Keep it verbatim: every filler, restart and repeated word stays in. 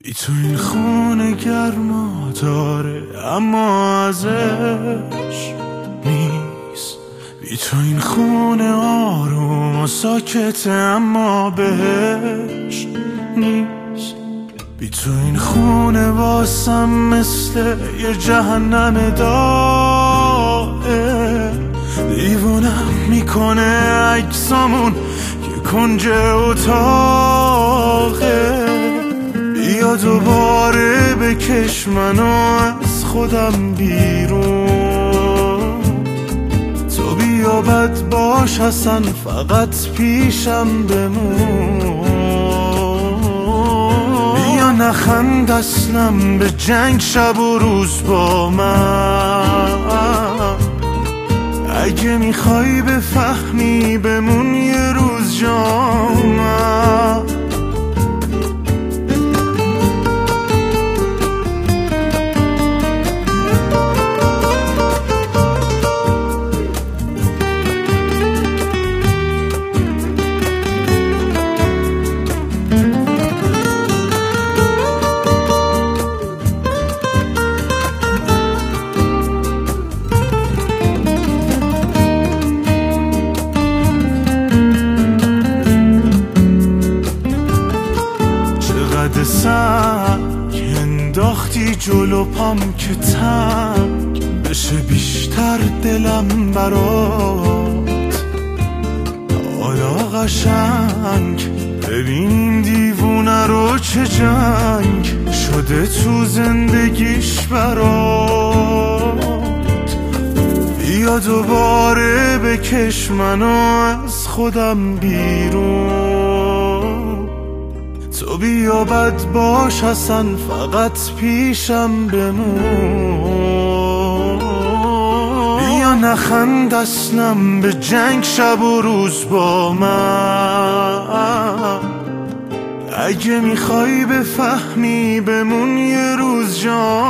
بی تو این خونه گرما داره اما ازش نیست. بی تو این خونه آروم و ساکته اما بهش نیست. بی تو این خونه واسم مثل یه جهنم داره. دیوونم میکنه عکسامون که کنج اتاقه. بیا دوباره بکش منو از خودم بیرون. تو بیا بد باش اصلا فقط پیشم بمون. بیا نخند اصلا به جنگ شب و روز با من. اگه میخوای بفهمی بمون یه روز جا من. سنگ انداختی جلو پام که تنگ بشه بیشتر دلم برات. حالا قشنگ ببین دیوونه رو چه جنگ شده تو زندگیش برات. بیا دوباره بکش منو از خودم بیرون. تو بیا بد باش اصلا فقط پیشم بمون. بیا نخند اصلا به جنگ شب و روز با من. اگه میخوای بفهمی بمون یه روز جا